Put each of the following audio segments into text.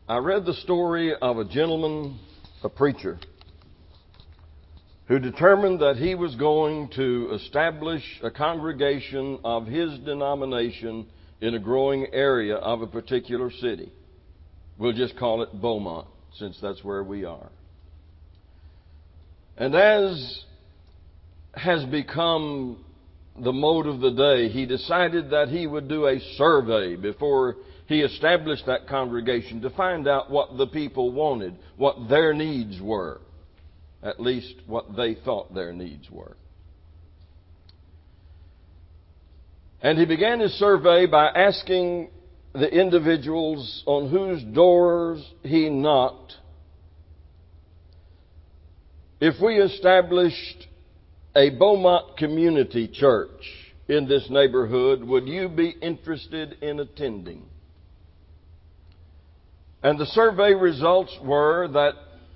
I read the story of a gentleman, a preacher, who determined that he was going to establish a congregation of his denomination in a growing area of a particular city. We'll just call it Beaumont, since that's where we are. And as has become the mode of the day, he decided that he would do a survey before he established that congregation to find out what the people wanted, what their needs were, at least what they thought their needs were. And he began his survey by asking the individuals on whose doors he knocked, if we established a Beaumont community church in this neighborhood, would you be interested in attending? And the survey results were that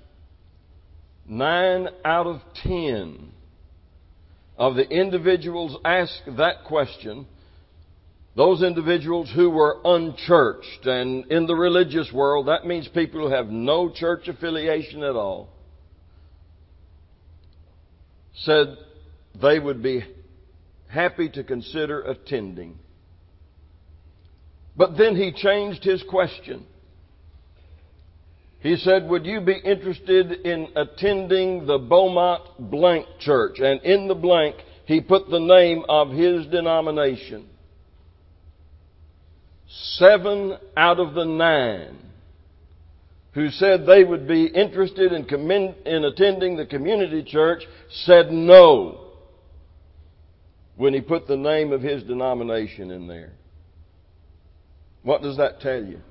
9 out of 10 of the individuals asked that question, those individuals who were unchurched, and in the religious world, that means people who have no church affiliation at all, said they would be happy to consider attending. But then he changed his question. He said, would you be interested in attending the Beaumont blank church? And in the blank, he put the name of his denomination. 7 out of the 9 who said they would be interested in attending the community church said no when he put the name of his denomination in there. What does that tell you?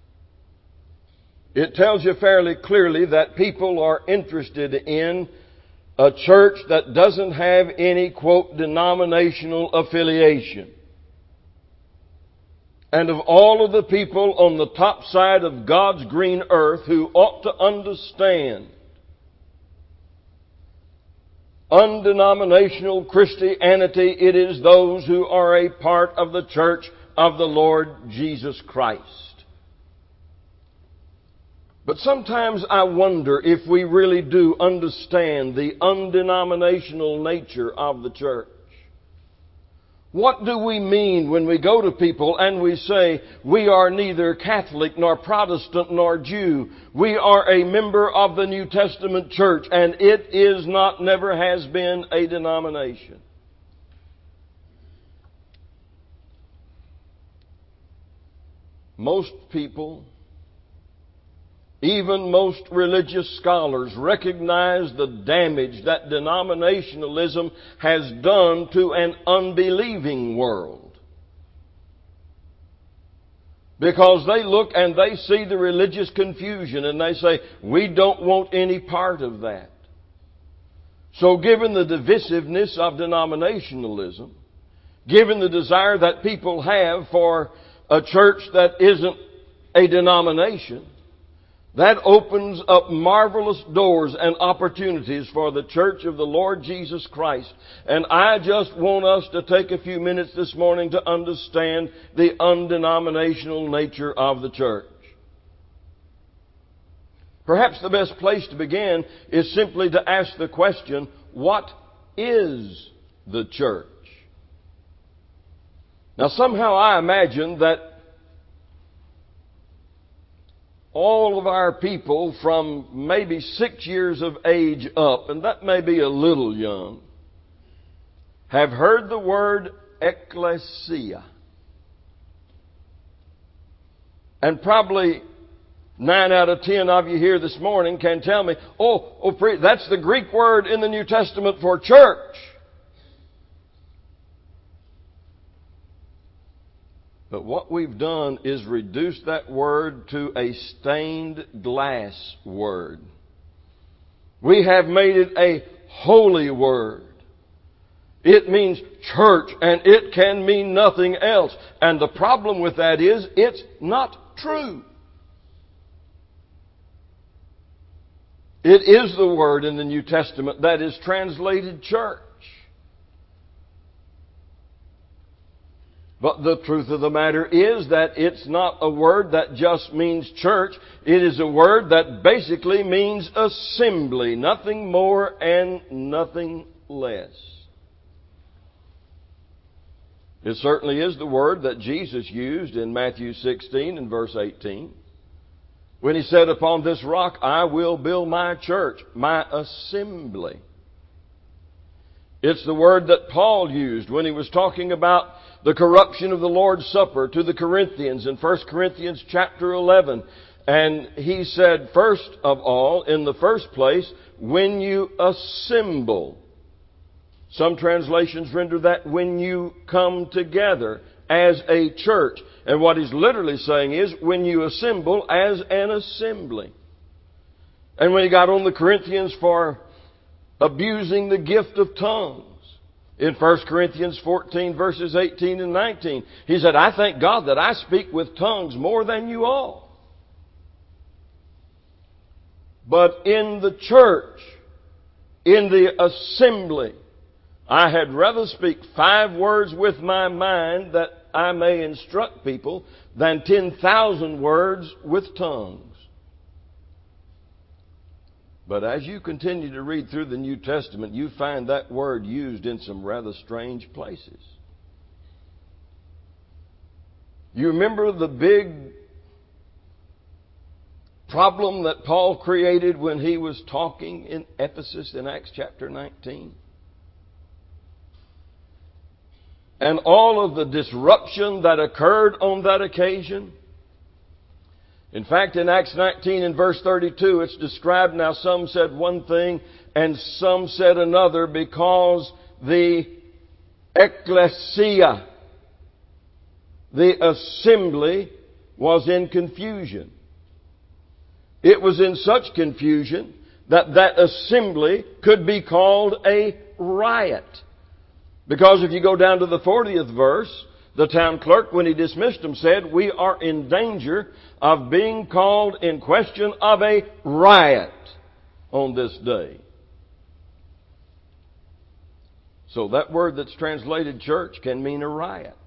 It tells you fairly clearly that people are interested in a church that doesn't have any, quote, denominational affiliation. And of all of the people on the top side of God's green earth who ought to understand undenominational Christianity, it is those who are a part of the church of the Lord Jesus Christ. But sometimes I wonder if we really do understand the undenominational nature of the church. What do we mean when we go to people and we say, we are neither Catholic nor Protestant nor Jew. We are a member of the New Testament church, and it is not, never has been, a denomination. Most people, even most religious scholars, recognize the damage that denominationalism has done to an unbelieving world. Because they look and they see the religious confusion and they say, we don't want any part of that. So given the divisiveness of denominationalism, given the desire that people have for a church that isn't a denomination, that opens up marvelous doors and opportunities for the church of the Lord Jesus Christ. And I just want us to take a few minutes this morning to understand the undenominational nature of the church. Perhaps the best place to begin is simply to ask the question, what is the church? Now somehow I imagine that all of our people from maybe 6 years of age up, and that may be a little young, have heard the word ecclesia. And probably 9 out of 10 of you here this morning can tell me, that's the Greek word in the New Testament for church. But what we've done is reduce that word to a stained glass word. We have made it a holy word. It means church, and it can mean nothing else. And the problem with that is, it's not true. It is the word in the New Testament that is translated church. But the truth of the matter is that it's not a word that just means church. It is a word that basically means assembly. Nothing more and nothing less. It certainly is the word that Jesus used in Matthew 16 and verse 18. When He said, "Upon this rock I will build my church," my assembly. It's the word that Paul used when he was talking about the corruption of the Lord's Supper to the Corinthians in 1 Corinthians chapter 11. And he said, first of all, in the first place, when you assemble. Some translations render that when you come together as a church. And what he's literally saying is when you assemble as an assembly. And when he got on the Corinthians for abusing the gift of tongues, in 1 Corinthians 14 verses 18 and 19, he said, "I thank God that I speak with tongues more than you all. But in the church, in the assembly, I had rather speak 5 words with my mind that I may instruct people than 10,000 words with tongues." But as you continue to read through the New Testament, you find that word used in some rather strange places. You remember the big problem that Paul created when he was talking in Ephesus in Acts chapter 19? And all of the disruption that occurred on that occasion? In fact, in Acts 19 and verse 32, it's described, now some said one thing and some said another, because the ecclesia, the assembly, was in confusion. It was in such confusion that assembly could be called a riot. Because if you go down to the 40th verse, the town clerk, when he dismissed them, said, "We are in danger of being called in question of a riot on this day." So that word that's translated church can mean a riot.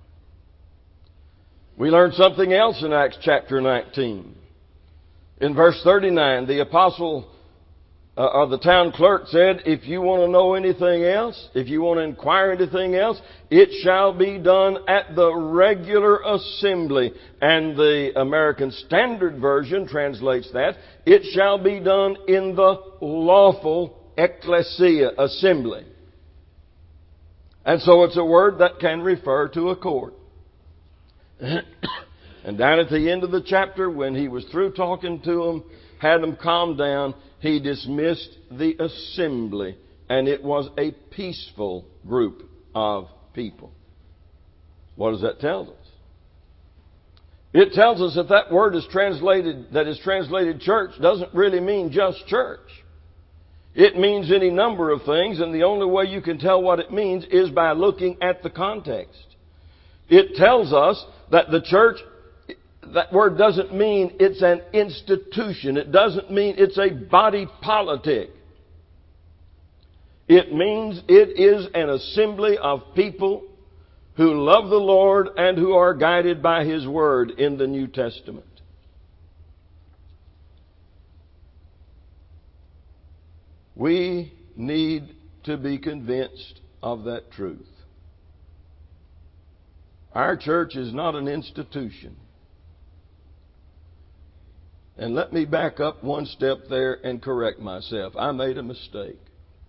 We learned something else in Acts chapter 19. In verse 39, the apostle the town clerk said, "If you want to know anything else, if you want to inquire anything else, it shall be done at the regular assembly." And the American Standard Version translates that, "It shall be done in the lawful ecclesia, assembly." And so it's a word that can refer to a court. And down at the end of the chapter, when he was through talking to them, had them calm down, he dismissed the assembly, and it was a peaceful group of people. What does that tell us? It tells us that word is translated church doesn't really mean just church. It means any number of things, and the only way you can tell what it means is by looking at the context. It tells us that the church, that word doesn't mean it's an institution. It doesn't mean it's a body politic. It means it is an assembly of people who love the Lord and who are guided by His Word in the New Testament. We need to be convinced of that truth. Our church is not an institution. And let me back up one step there and correct myself. I made a mistake.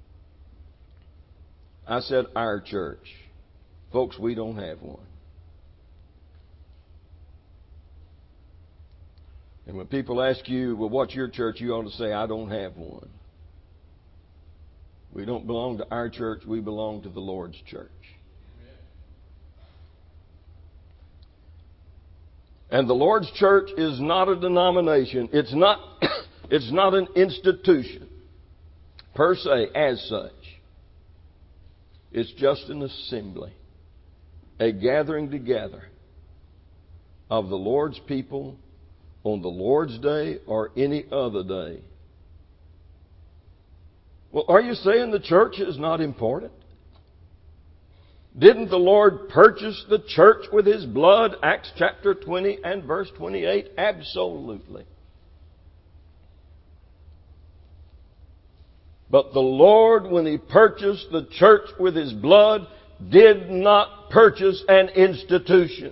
I said our church. Folks, we don't have one. And when people ask you, "Well, what's your church?" you ought to say, "I don't have one." We don't belong to our church. We belong to the Lord's church. And the Lord's church is not a denomination. It's not an institution per se as such. It's just an assembly, a gathering together of the Lord's people on the Lord's day or any other day. Well, are you saying the church is not important? Didn't the Lord purchase the church with His blood? Acts chapter 20 and verse 28. Absolutely. But the Lord, when He purchased the church with His blood, did not purchase an institution.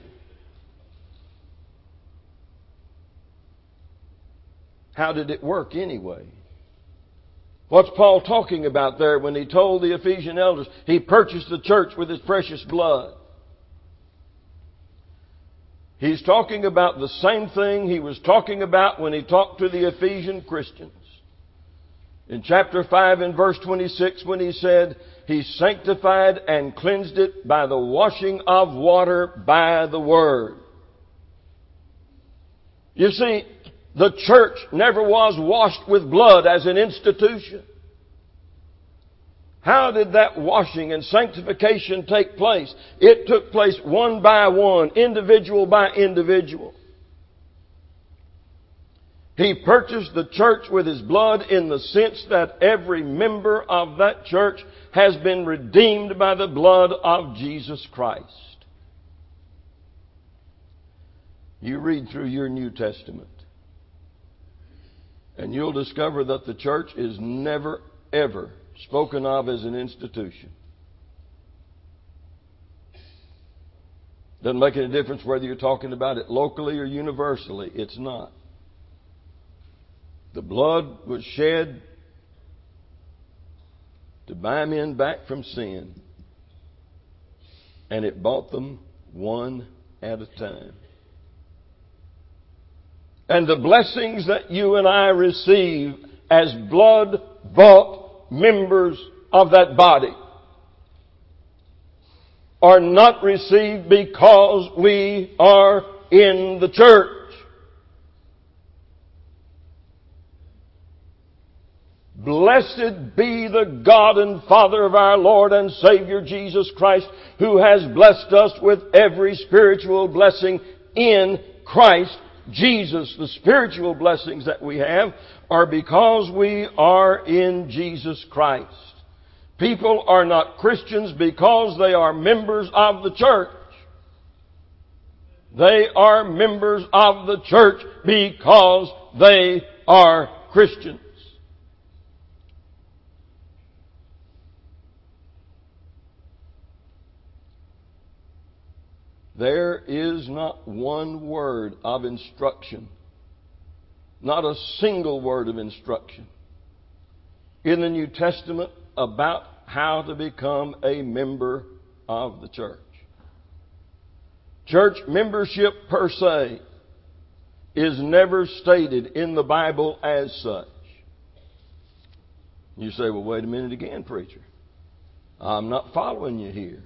How did it work anyway? What's Paul talking about there when he told the Ephesian elders he purchased the church with His precious blood? He's talking about the same thing he was talking about when he talked to the Ephesian Christians. In chapter 5 and verse 26, when he said, He sanctified and cleansed it by the washing of water by the Word. You see, the church never was washed with blood as an institution. How did that washing and sanctification take place? It took place one by one, individual by individual. He purchased the church with His blood in the sense that every member of that church has been redeemed by the blood of Jesus Christ. You read through your New Testament, and you'll discover that the church is never, ever spoken of as an institution. Doesn't make any difference whether you're talking about it locally or universally. It's not. The blood was shed to buy men back from sin, and it bought them one at a time. And the blessings that you and I receive as blood-bought members of that body are not received because we are in the church. Blessed be the God and Father of our Lord and Savior Jesus Christ, who has blessed us with every spiritual blessing in Christ Jesus. The spiritual blessings that we have are because we are in Jesus Christ. People are not Christians because they are members of the church. They are members of the church because they are Christians. There is not one word of instruction, not a single word of instruction in the New Testament about how to become a member of the church. Church membership per se is never stated in the Bible as such. You say, well, wait a minute again, preacher. I'm not following you here.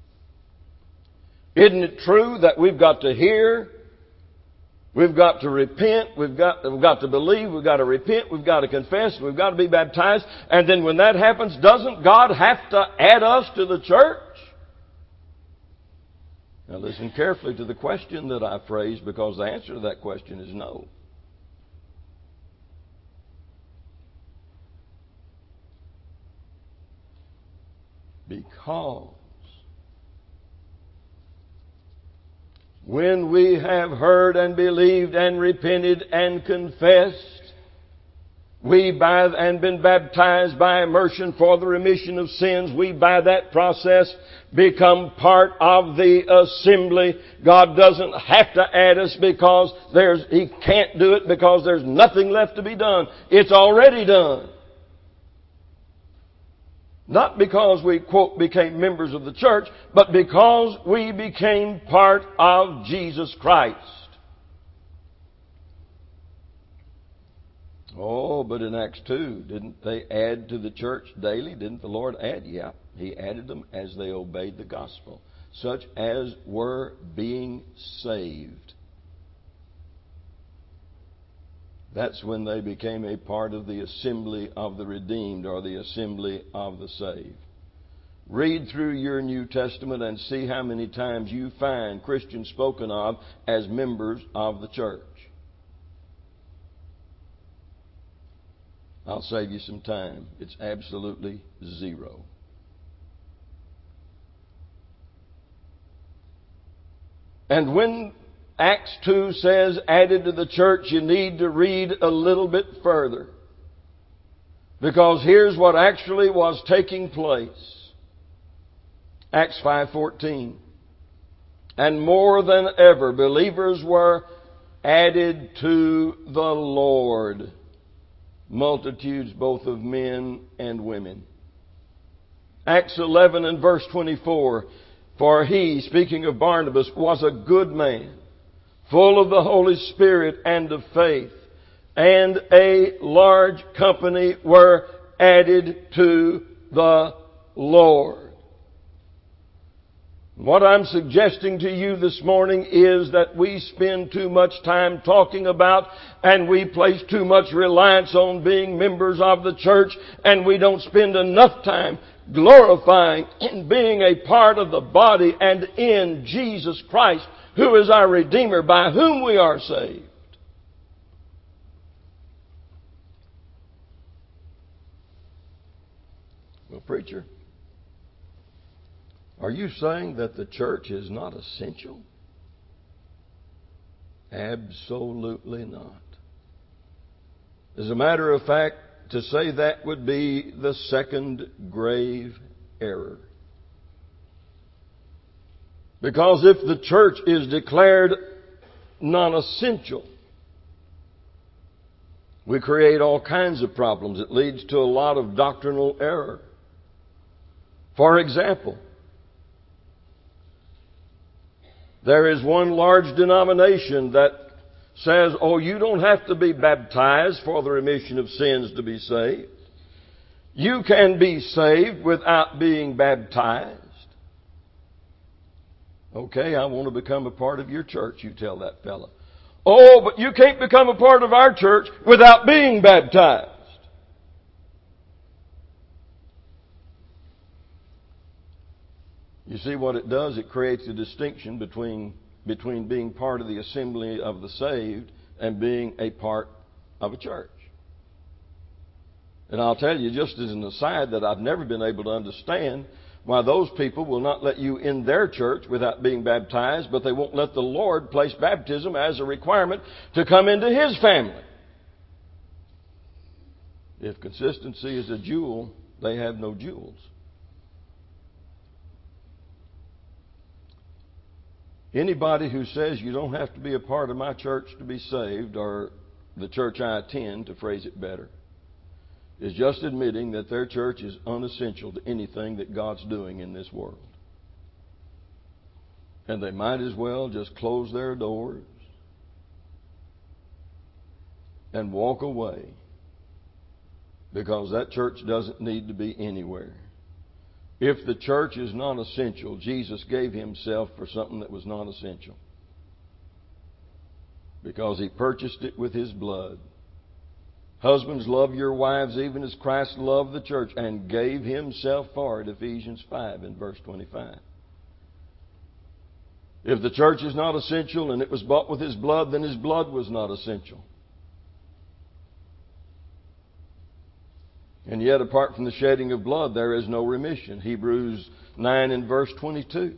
Isn't it true that we've got to hear, we've got to repent, we've got to believe, we've got to repent, we've got to confess, we've got to be baptized, and then when that happens, doesn't God have to add us to the church? Now listen carefully to the question that I phrased, because the answer to that question is no. Because when we have heard and believed and repented and confessed, and been baptized by immersion for the remission of sins, we by that process become part of the assembly. God doesn't have to add us because He can't do it because there's nothing left to be done. It's already done. Not because we, quote, became members of the church, but because we became part of Jesus Christ. Oh, but in Acts 2, didn't they add to the church daily? Didn't the Lord add? Yeah, He added them as they obeyed the gospel, such as were being saved. That's when they became a part of the assembly of the redeemed, or the assembly of the saved. Read through your New Testament and see how many times you find Christians spoken of as members of the church. I'll save you some time. It's absolutely zero. And when Acts 2 says added to the church, you need to read a little bit further. Because here's what actually was taking place. Acts 5:14. And more than ever, believers were added to the Lord. Multitudes both of men and women. Acts 11 and verse 24. For he, speaking of Barnabas, was a good man, full of the Holy Spirit and of faith, and a large company were added to the Lord. What I'm suggesting to you this morning is that we spend too much time talking about and we place too much reliance on being members of the church, and we don't spend enough time glorifying and being a part of the body and in Jesus Christ, who is our Redeemer, by whom we are saved. Well, preacher, are you saying that the church is not essential? Absolutely not. As a matter of fact, to say that would be the second grave error. Because if the church is declared non-essential, we create all kinds of problems. It leads to a lot of doctrinal error. For example, there is one large denomination that says, oh, you don't have to be baptized for the remission of sins to be saved. You can be saved without being baptized. Okay, I want to become a part of your church, you tell that fella. Oh, but you can't become a part of our church without being baptized. You see what it does? It creates a distinction between being part of the assembly of the saved and being a part of a church. And I'll tell you, just as an aside, that I've never been able to understand why those people will not let you in their church without being baptized, but they won't let the Lord place baptism as a requirement to come into His family. If consistency is a jewel, they have no jewels. Anybody who says you don't have to be a part of my church to be saved, or the church I attend, to phrase it better, is just admitting that their church is unessential to anything that God's doing in this world. And they might as well just close their doors and walk away, because that church doesn't need to be anywhere. If the church is not essential, Jesus gave Himself for something that was not essential, because He purchased it with His blood. Husbands, love your wives even as Christ loved the church and gave Himself for it, Ephesians 5 and verse 25. If the church is not essential and it was bought with His blood, then His blood was not essential. And yet, apart from the shedding of blood, there is no remission. Hebrews 9 and verse 22.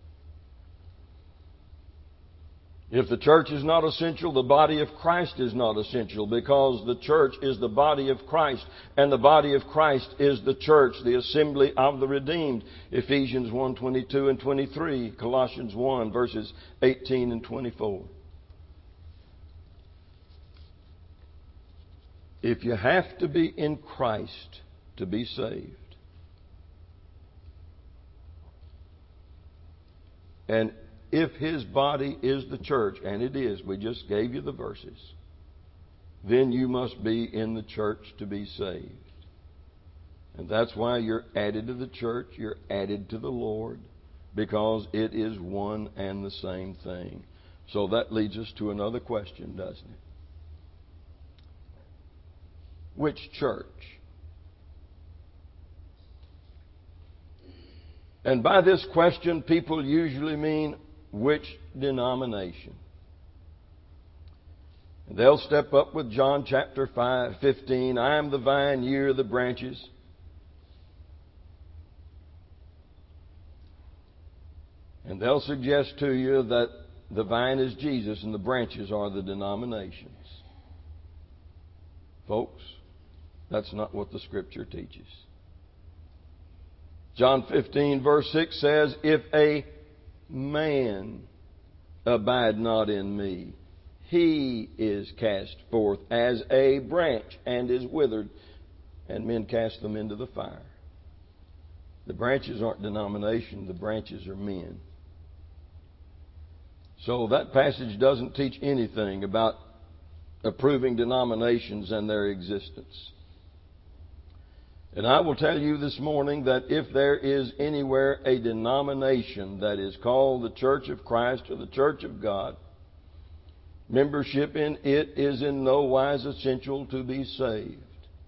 If the church is not essential, the body of Christ is not essential, because the church is the body of Christ, and the body of Christ is the church, the assembly of the redeemed. Ephesians 1, 22 and 23, Colossians 1, verses 18 and 24. If you have to be in Christ to be saved, and if His body is the church, and it is, we just gave you the verses, then you must be in the church to be saved. And that's why you're added to the church, you're added to the Lord, because it is one and the same thing. So that leads us to another question, doesn't it? Which church? And by this question, people usually mean which denomination. And they'll step up with John chapter 15, I am the vine, ye are the branches. And they'll suggest to you that the vine is Jesus and the branches are the denominations. Folks, that's not what the Scripture teaches. John 15 verse 6 says, if a man abide not in me, he is cast forth as a branch and is withered, and men cast them into the fire. The branches aren't denomination, the branches are men. So that passage doesn't teach anything about approving denominations and their existence. And I will tell you this morning that if there is anywhere a denomination that is called the Church of Christ or the Church of God, membership in it is in no wise essential to be saved.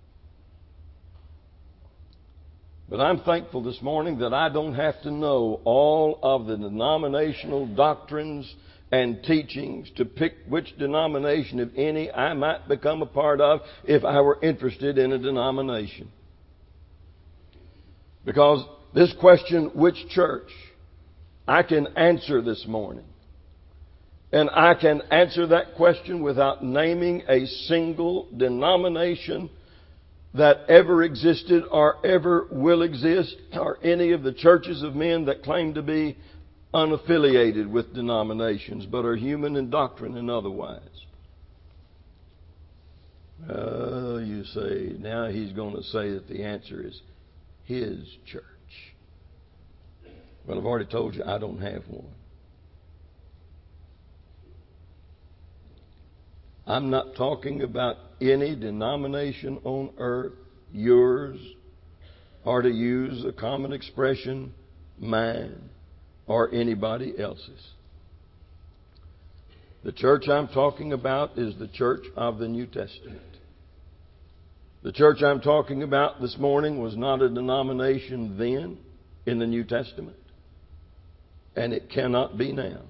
But I'm thankful this morning that I don't have to know all of the denominational doctrines and teachings to pick which denomination, if any, I might become a part of if I were interested in a denomination. Because this question, which church, I can answer this morning. And I can answer that question without naming a single denomination that ever existed or ever will exist, or any of the churches of men that claim to be unaffiliated with denominations, but are human in doctrine and otherwise. You say, now he's going to say that the answer is his church. Well, I've already told you I don't have one. I'm not talking about any denomination on earth, yours, or to use a common expression, mine, or anybody else's. The church I'm talking about is the church of the New Testament. The church I'm talking about this morning was not a denomination then in the New Testament, and it cannot be now.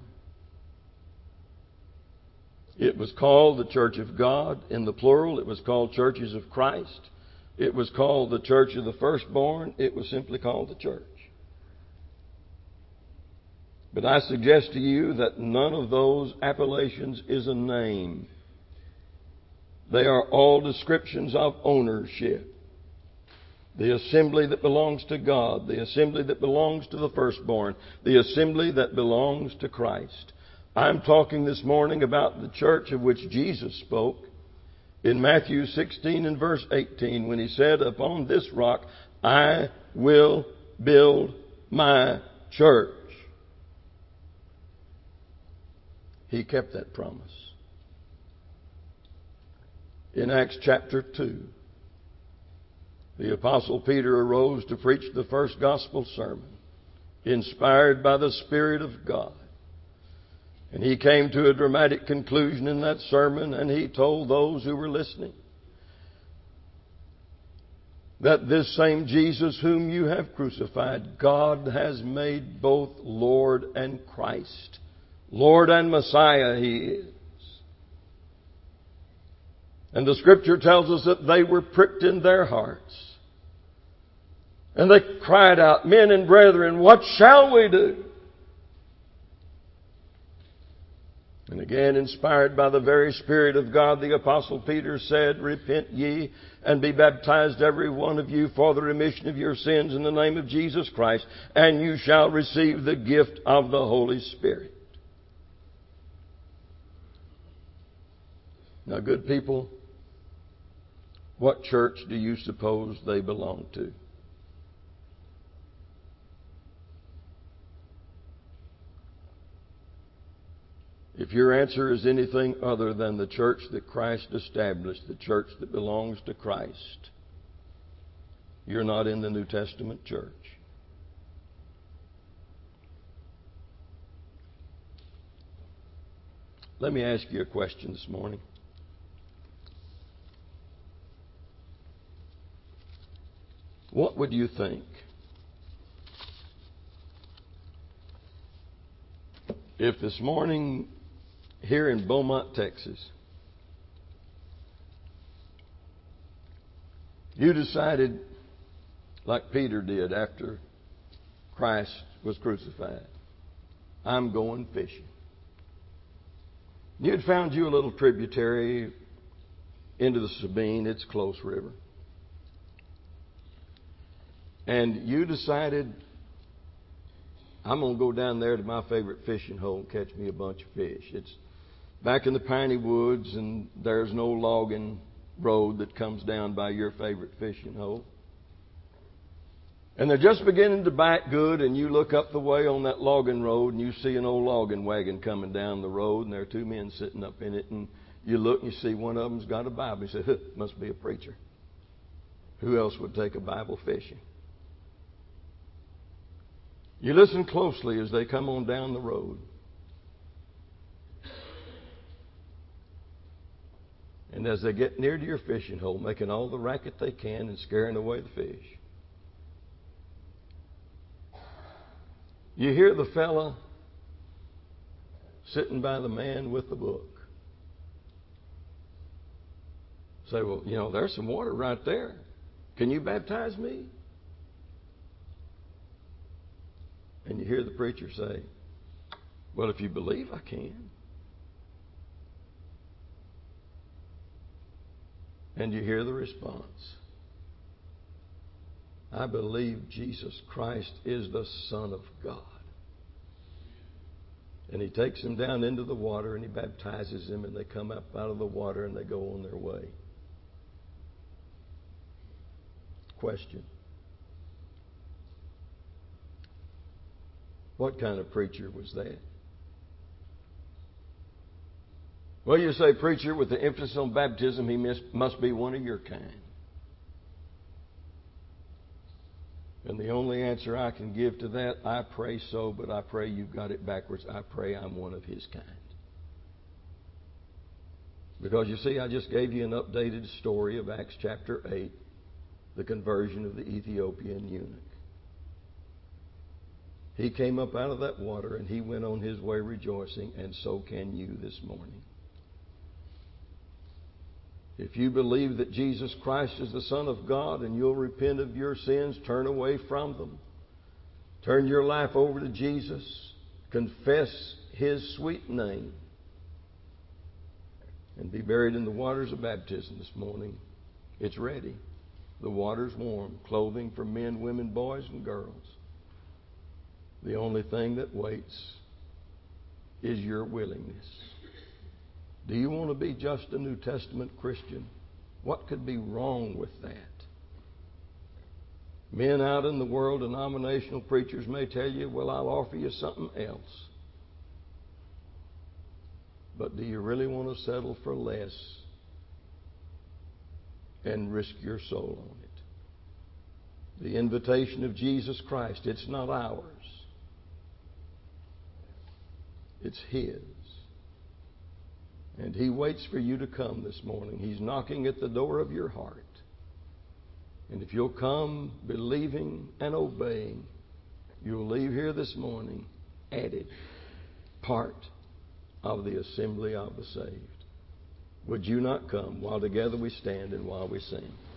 It was called the Church of God in the plural. It was called Churches of Christ. It was called the Church of the Firstborn. It was simply called the church. But I suggest to you that none of those appellations is a name. They are all descriptions of ownership. The assembly that belongs to God, the assembly that belongs to the firstborn, the assembly that belongs to Christ. I'm talking this morning about the church of which Jesus spoke in Matthew 16 and verse 18 when he said, upon this rock I will build my church. He kept that promise. In Acts chapter 2, the Apostle Peter arose to preach the first gospel sermon, inspired by the Spirit of God. And he came to a dramatic conclusion in that sermon, and he told those who were listening that this same Jesus whom you have crucified, God has made both Lord and Christ. Lord and Messiah He is. And the Scripture tells us that they were pricked in their hearts. And they cried out, men and brethren, what shall we do? And again, inspired by the very Spirit of God, the Apostle Peter said, repent ye and be baptized every one of you for the remission of your sins in the name of Jesus Christ, and you shall receive the gift of the Holy Spirit. Now, good people, what church do you suppose they belong to? If your answer is anything other than the church that Christ established, the church that belongs to Christ, you're not in the New Testament church. Let me ask you a question this morning. What would you think if this morning here in Beaumont, Texas, you decided, like Peter did after Christ was crucified, I'm going fishing. You'd found you a little tributary into the Sabine. It's a close river. And you decided, I'm going to go down there to my favorite fishing hole and catch me a bunch of fish. It's back in the piney woods, and there's no logging road that comes down by your favorite fishing hole. And they're just beginning to back good, and you look up the way on that logging road, and you see an old logging wagon coming down the road, and there are two men sitting up in it, and you look and you see one of them's got a Bible. You say, huh, must be a preacher. Who else would take a Bible fishing? You listen closely as they come on down the road. And as they get near to your fishing hole, making all the racket they can and scaring away the fish, you hear the fella sitting by the man with the book say, well, you know, there's some water right there. Can you baptize me? And you hear the preacher say, well, if you believe, I can. And you hear the response, I believe Jesus Christ is the Son of God. And he takes him down into the water and he baptizes him, and they come up out of the water and they go on their way. Question. What kind of preacher was that? Well, you say, preacher, with the emphasis on baptism, he must be one of your kind. And the only answer I can give to that, I pray so, but I pray you've got it backwards. I pray I'm one of his kind. Because you see, I just gave you an updated story of Acts chapter 8, the conversion of the Ethiopian eunuch. He came up out of that water and he went on his way rejoicing, and so can you this morning. If you believe that Jesus Christ is the Son of God and you'll repent of your sins, turn away from them, turn your life over to Jesus, confess his sweet name, and be buried in the waters of baptism this morning, it's ready. The water's warm. Clothing for men, women, boys, and girls. The only thing that waits is your willingness. Do you want to be just a New Testament Christian? What could be wrong with that? Men out in the world, denominational preachers may tell you, well, I'll offer you something else. But do you really want to settle for less and risk your soul on it? The invitation of Jesus Christ, it's not ours. It's his. And he waits for you to come this morning. He's knocking at the door of your heart. And if you'll come believing and obeying, you'll leave here this morning added, part of the assembly of the saved. Would you not come while together we stand and while we sing?